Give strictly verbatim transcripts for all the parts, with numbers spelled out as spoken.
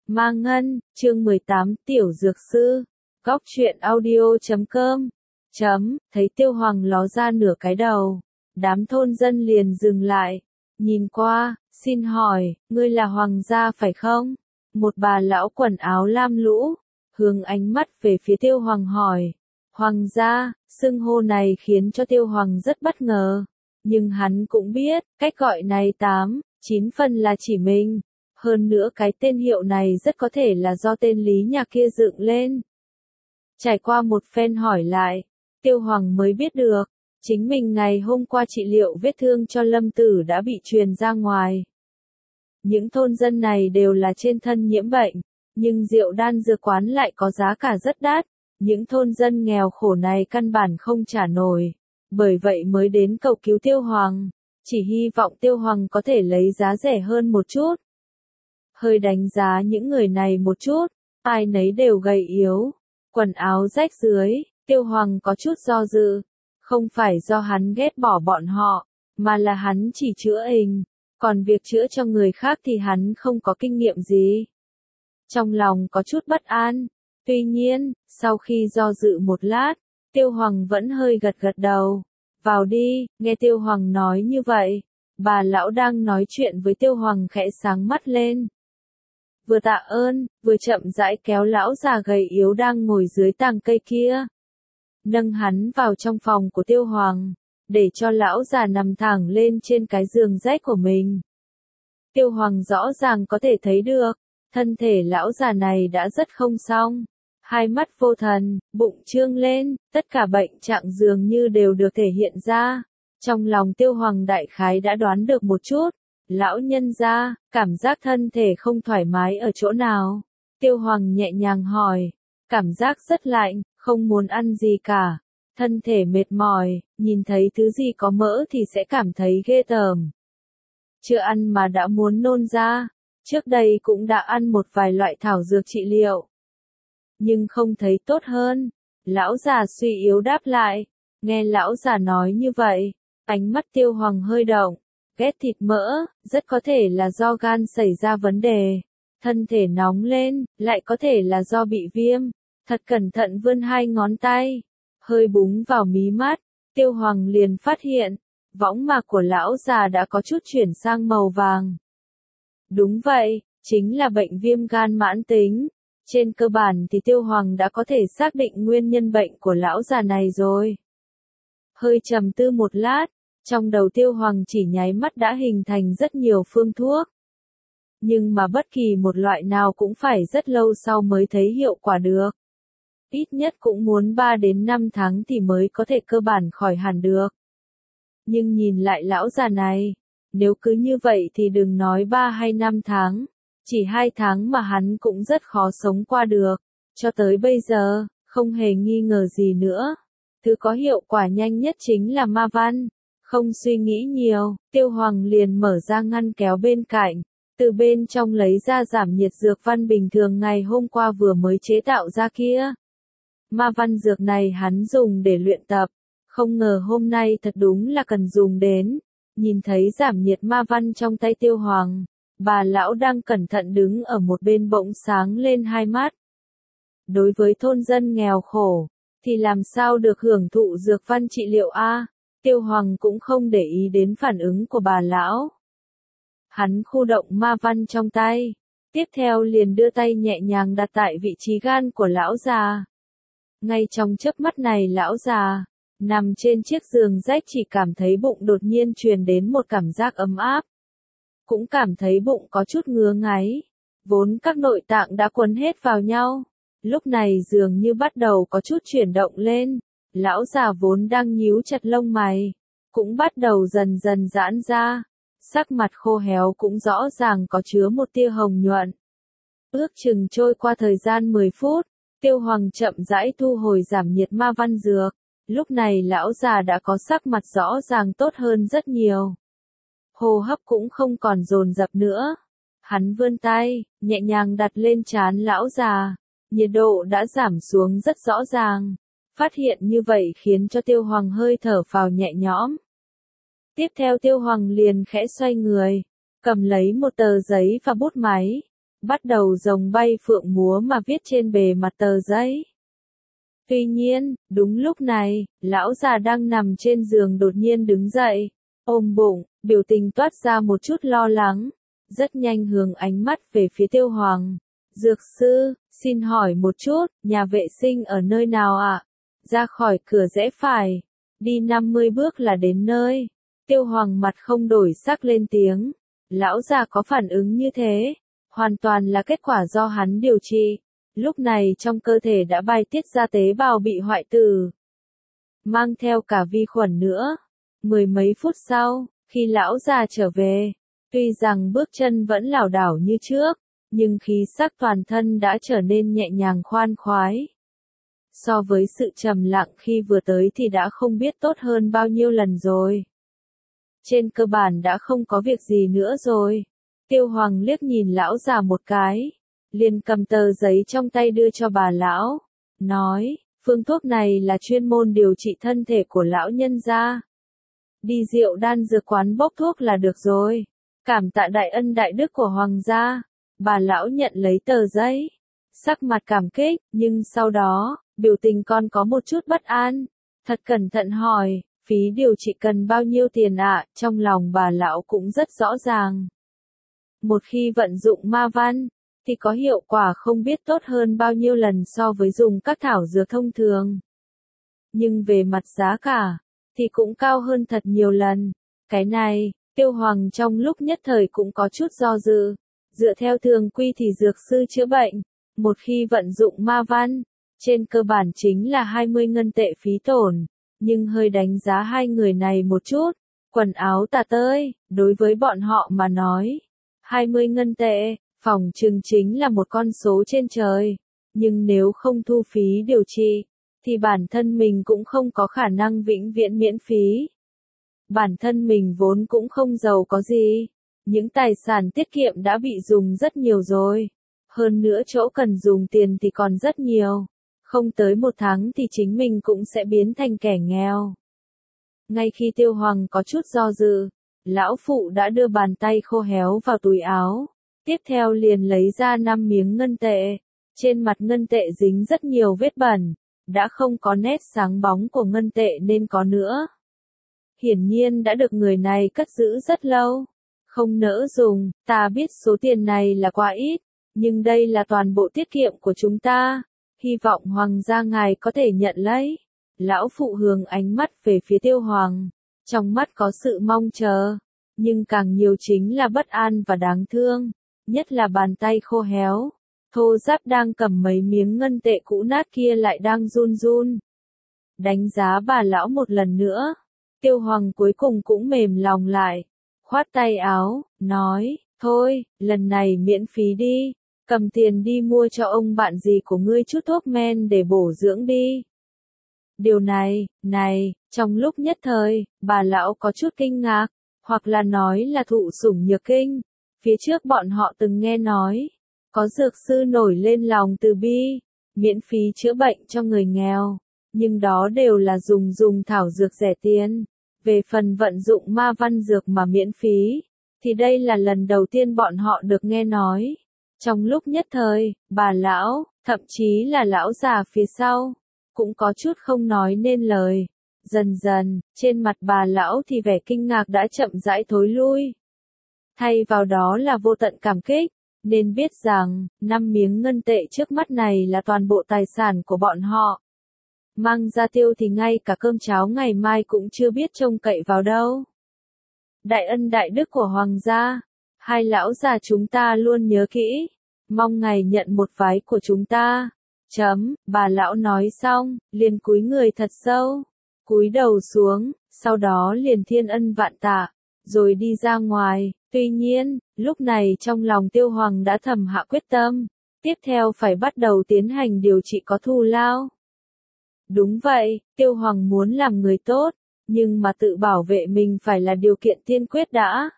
Ma Ngân, chương mười tám, Tiểu Dược Sư. Góc truyện audio chấm com. Chấm, thấy Tiêu Hoàng ló ra nửa cái đầu. Đám thôn dân liền dừng lại. Nhìn qua, xin hỏi, ngươi là Hoàng gia phải không? Một bà lão quần áo lam lũ, hướng ánh mắt về phía Tiêu Hoàng hỏi. Hoàng gia, xưng hô này khiến cho Tiêu Hoàng rất bất ngờ. Nhưng hắn cũng biết, cách gọi này tám, chín phần là chỉ mình. Hơn nữa cái tên hiệu này rất có thể là do tên Lý nhà kia dựng lên. Trải qua một phen hỏi lại, Tiêu Hoàng mới biết được, chính mình ngày hôm qua trị liệu vết thương cho Lâm Tử đã bị truyền ra ngoài. Những thôn dân này đều là trên thân nhiễm bệnh, nhưng rượu đan dược quán lại có giá cả rất đắt, những thôn dân nghèo khổ này căn bản không trả nổi, bởi vậy mới đến cầu cứu Tiêu Hoàng, chỉ hy vọng Tiêu Hoàng có thể lấy giá rẻ hơn một chút. Hơi đánh giá những người này một chút, ai nấy đều gầy yếu, quần áo rách dưới, Tiêu Hoàng có chút do dự, không phải do hắn ghét bỏ bọn họ, mà là hắn chỉ chữa hình, còn việc chữa cho người khác thì hắn không có kinh nghiệm gì. Trong lòng có chút bất an, tuy nhiên, sau khi do dự một lát, Tiêu Hoàng vẫn hơi gật gật đầu. Vào đi, nghe Tiêu Hoàng nói như vậy, bà lão đang nói chuyện với Tiêu Hoàng khẽ sáng mắt lên. Vừa tạ ơn, vừa chậm rãi kéo lão già gầy yếu đang ngồi dưới tàng cây kia. Nâng hắn vào trong phòng của Tiêu Hoàng, để cho lão già nằm thẳng lên trên cái giường rách của mình. Tiêu Hoàng rõ ràng có thể thấy được, thân thể lão già này đã rất không xong. Hai mắt vô thần, bụng trương lên, tất cả bệnh trạng dường như đều được thể hiện ra. Trong lòng Tiêu Hoàng đại khái đã đoán được một chút. Lão nhân gia, cảm giác thân thể không thoải mái ở chỗ nào? Tiêu Hoàng nhẹ nhàng hỏi. Cảm giác rất lạnh, không muốn ăn gì cả. Thân thể mệt mỏi, nhìn thấy thứ gì có mỡ thì sẽ cảm thấy ghê tởm. Chưa ăn mà đã muốn nôn ra. Trước đây cũng đã ăn một vài loại thảo dược trị liệu. Nhưng không thấy tốt hơn. Lão già suy yếu đáp lại. Nghe lão già nói như vậy, ánh mắt Tiêu Hoàng hơi động. Ghét thịt mỡ, rất có thể là do gan xảy ra vấn đề. Thân thể nóng lên, lại có thể là do bị viêm. Thật cẩn thận vươn hai ngón tay. Hơi búng vào mí mắt, Tiêu Hoàng liền phát hiện, võng mạc của lão già đã có chút chuyển sang màu vàng. Đúng vậy, chính là bệnh viêm gan mãn tính. Trên cơ bản thì Tiêu Hoàng đã có thể xác định nguyên nhân bệnh của lão già này rồi. Hơi trầm tư một lát, trong đầu Tiêu Hoàng chỉ nháy mắt đã hình thành rất nhiều phương thuốc. Nhưng mà bất kỳ một loại nào cũng phải rất lâu sau mới thấy hiệu quả được. Ít nhất cũng muốn ba đến năm tháng thì mới có thể cơ bản khỏi hẳn được. Nhưng nhìn lại lão già này, nếu cứ như vậy thì đừng nói ba hay năm tháng, chỉ hai tháng mà hắn cũng rất khó sống qua được. Cho tới bây giờ, không hề nghi ngờ gì nữa. Thứ có hiệu quả nhanh nhất chính là ma văn. Không suy nghĩ nhiều, Tiêu Hoàng liền mở ra ngăn kéo bên cạnh, từ bên trong lấy ra giảm nhiệt dược văn bình thường ngày hôm qua vừa mới chế tạo ra kia. Ma văn dược này hắn dùng để luyện tập, không ngờ hôm nay thật đúng là cần dùng đến. Nhìn thấy giảm nhiệt ma văn trong tay Tiêu Hoàng, bà lão đang cẩn thận đứng ở một bên bỗng sáng lên hai mắt. Đối với thôn dân nghèo khổ, thì làm sao được hưởng thụ dược văn trị liệu a? Tiêu Hoàng cũng không để ý đến phản ứng của bà lão. Hắn khu động ma văn trong tay, tiếp theo liền đưa tay nhẹ nhàng đặt tại vị trí gan của lão già. Ngay trong chớp mắt này lão già, nằm trên chiếc giường rách chỉ cảm thấy bụng đột nhiên truyền đến một cảm giác ấm áp. Cũng cảm thấy bụng có chút ngứa ngáy, vốn các nội tạng đã quấn hết vào nhau. Lúc này dường như bắt đầu có chút chuyển động lên. Lão già vốn đang nhíu chặt lông mày, cũng bắt đầu dần dần giãn ra, sắc mặt khô héo cũng rõ ràng có chứa một tia hồng nhuận. Ước chừng trôi qua thời gian mười phút, Tiêu Hoàng chậm rãi thu hồi giảm nhiệt ma văn dược, lúc này lão già đã có sắc mặt rõ ràng tốt hơn rất nhiều. Hô hấp cũng không còn dồn dập nữa. Hắn vươn tay, nhẹ nhàng đặt lên trán lão già, nhiệt độ đã giảm xuống rất rõ ràng. Phát hiện như vậy khiến cho Tiêu Hoàng hơi thở phào nhẹ nhõm. Tiếp theo Tiêu Hoàng liền khẽ xoay người, cầm lấy một tờ giấy và bút máy, bắt đầu rồng bay phượng múa mà viết trên bề mặt tờ giấy. Tuy nhiên, đúng lúc này, lão già đang nằm trên giường đột nhiên đứng dậy, ôm bụng, biểu tình toát ra một chút lo lắng, rất nhanh hướng ánh mắt về phía Tiêu Hoàng. Dược sư, xin hỏi một chút, nhà vệ sinh ở nơi nào ạ? À? Ra khỏi cửa rẽ phải, đi năm mươi bước là đến nơi. Tiêu Hoàng mặt không đổi sắc lên tiếng. Lão già có phản ứng như thế, hoàn toàn là kết quả do hắn điều trị. Lúc này trong cơ thể đã bài tiết ra tế bào bị hoại tử, mang theo cả vi khuẩn nữa. Mười mấy phút sau, khi lão già trở về, tuy rằng bước chân vẫn lảo đảo như trước, nhưng khí sắc toàn thân đã trở nên nhẹ nhàng khoan khoái. So với sự trầm lặng khi vừa tới thì đã không biết tốt hơn bao nhiêu lần rồi. Trên cơ bản đã không có việc gì nữa rồi. Tiêu Hoàng liếc nhìn lão già một cái, liền cầm tờ giấy trong tay đưa cho bà lão, nói, phương thuốc này là chuyên môn điều trị thân thể của lão nhân gia. Đi rượu đan dược quán bốc thuốc là được rồi. Cảm tạ đại ân đại đức của Hoàng gia. Bà lão nhận lấy tờ giấy, sắc mặt cảm kích, nhưng sau đó, biểu tình còn có một chút bất an. Thật cẩn thận hỏi, phí điều trị cần bao nhiêu tiền ạ? À? Trong lòng bà lão cũng rất rõ ràng. Một khi vận dụng ma văn, thì có hiệu quả không biết tốt hơn bao nhiêu lần so với dùng các thảo dược thông thường. Nhưng về mặt giá cả, thì cũng cao hơn thật nhiều lần. Cái này, Tiêu Hoàng trong lúc nhất thời cũng có chút do dự. Dựa theo thường quy thì dược sư chữa bệnh, một khi vận dụng ma văn, trên cơ bản chính là hai mươi ngân tệ phí tổn. Nhưng hơi đánh giá hai người này một chút, quần áo tả tơi, đối với bọn họ mà nói, hai mươi ngân tệ, phòng chừng chính là một con số trên trời. Nhưng nếu không thu phí điều trị, thì bản thân mình cũng không có khả năng vĩnh viễn miễn phí. Bản thân mình vốn cũng không giàu có gì, những tài sản tiết kiệm đã bị dùng rất nhiều rồi. Hơn nữa chỗ cần dùng tiền thì còn rất nhiều. Không tới một tháng thì chính mình cũng sẽ biến thành kẻ nghèo. Ngay khi Tiêu Hoàng có chút do dự, lão phụ đã đưa bàn tay khô héo vào túi áo. Tiếp theo liền lấy ra năm miếng ngân tệ. Trên mặt ngân tệ dính rất nhiều vết bẩn, đã không có nét sáng bóng của ngân tệ nên có nữa. Hiển nhiên đã được người này cất giữ rất lâu. Không nỡ dùng, ta biết số tiền này là quá ít, nhưng đây là toàn bộ tiết kiệm của chúng ta. Hy vọng Hoàng gia ngài có thể nhận lấy. Lão phụ hướng ánh mắt về phía Tiêu Hoàng, trong mắt có sự mong chờ, nhưng càng nhiều chính là bất an và đáng thương, nhất là bàn tay khô héo, thô ráp đang cầm mấy miếng ngân tệ cũ nát kia lại đang run run. Đánh giá bà lão một lần nữa, Tiêu Hoàng cuối cùng cũng mềm lòng lại, khoát tay áo, nói, thôi, lần này miễn phí đi. Cầm tiền đi mua cho ông bạn gì của ngươi chút thuốc men để bổ dưỡng đi. Điều này, này, trong lúc nhất thời, bà lão có chút kinh ngạc, hoặc là nói là thụ sủng nhược kinh. Phía trước bọn họ từng nghe nói, có dược sư nổi lên lòng từ bi, miễn phí chữa bệnh cho người nghèo, nhưng đó đều là dùng dùng thảo dược rẻ tiền. Về phần vận dụng ma văn dược mà miễn phí, thì đây là lần đầu tiên bọn họ được nghe nói. Trong lúc nhất thời, bà lão, thậm chí là lão già phía sau, cũng có chút không nói nên lời. Dần dần, trên mặt bà lão thì vẻ kinh ngạc đã chậm rãi thối lui. Thay vào đó là vô tận cảm kích, nên biết rằng, năm miếng ngân tệ trước mắt này là toàn bộ tài sản của bọn họ. Mang ra tiêu thì ngay cả cơm cháo ngày mai cũng chưa biết trông cậy vào đâu. Đại ân đại đức của Hoàng gia, hai lão già chúng ta luôn nhớ kỹ, mong ngài nhận một vái của chúng ta. Chấm, bà lão nói xong, liền cúi người thật sâu, cúi đầu xuống, sau đó liền thiên ân vạn tạ, rồi đi ra ngoài. Tuy nhiên, lúc này trong lòng Tiêu Hoàng đã thầm hạ quyết tâm, tiếp theo phải bắt đầu tiến hành điều trị có thù lao. Đúng vậy, Tiêu Hoàng muốn làm người tốt, nhưng mà tự bảo vệ mình phải là điều kiện tiên quyết đã.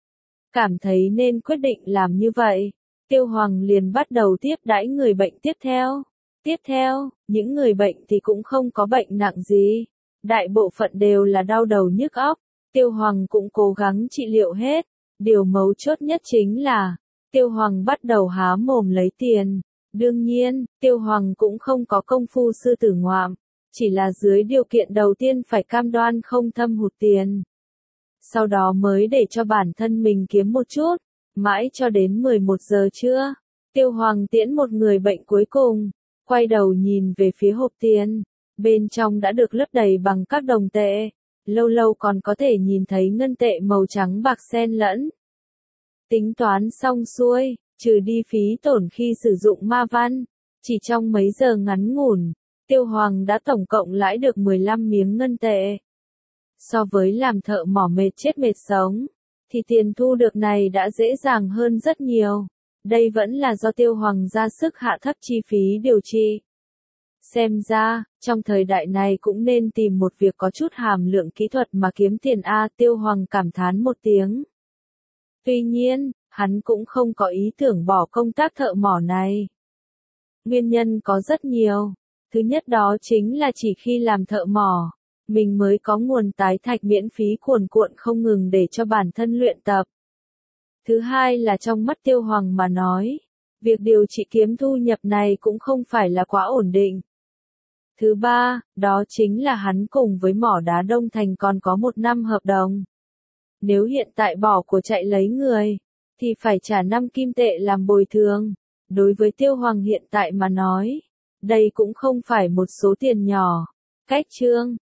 Cảm thấy nên quyết định làm như vậy, Tiêu Hoàng liền bắt đầu tiếp đãi người bệnh tiếp theo. Tiếp theo, những người bệnh thì cũng không có bệnh nặng gì, đại bộ phận đều là đau đầu nhức óc. Tiêu Hoàng cũng cố gắng trị liệu hết, điều mấu chốt nhất chính là, Tiêu Hoàng bắt đầu há mồm lấy tiền. Đương nhiên, Tiêu Hoàng cũng không có công phu sư tử ngoạm, chỉ là dưới điều kiện đầu tiên phải cam đoan không thâm hụt tiền. Sau đó mới để cho bản thân mình kiếm một chút, mãi cho đến mười một giờ trưa, Tiêu Hoàng tiễn một người bệnh cuối cùng, quay đầu nhìn về phía hộp tiền, bên trong đã được lấp đầy bằng các đồng tệ, lâu lâu còn có thể nhìn thấy ngân tệ màu trắng bạc xen lẫn. Tính toán xong xuôi, trừ đi phí tổn khi sử dụng ma văn, chỉ trong mấy giờ ngắn ngủn, Tiêu Hoàng đã tổng cộng lãi được mười lăm miếng ngân tệ. So với làm thợ mỏ mệt chết mệt sống, thì tiền thu được này đã dễ dàng hơn rất nhiều. Đây vẫn là do Tiêu Hoàng ra sức hạ thấp chi phí điều trị. Xem ra, trong thời đại này cũng nên tìm một việc có chút hàm lượng kỹ thuật mà kiếm tiền a. Tiêu Hoàng cảm thán một tiếng. Tuy nhiên, hắn cũng không có ý tưởng bỏ công tác thợ mỏ này. Nguyên nhân có rất nhiều. Thứ nhất đó chính là chỉ khi làm thợ mỏ, mình mới có nguồn tái thạch miễn phí cuồn cuộn không ngừng để cho bản thân luyện tập. Thứ hai là trong mắt Tiêu Hoàng mà nói, việc điều trị kiếm thu nhập này cũng không phải là quá ổn định. Thứ ba, đó chính là hắn cùng với mỏ đá Đông Thành còn có một năm hợp đồng. Nếu hiện tại bỏ của chạy lấy người, thì phải trả năm kim tệ làm bồi thường. Đối với Tiêu Hoàng hiện tại mà nói, đây cũng không phải một số tiền nhỏ. Cách chương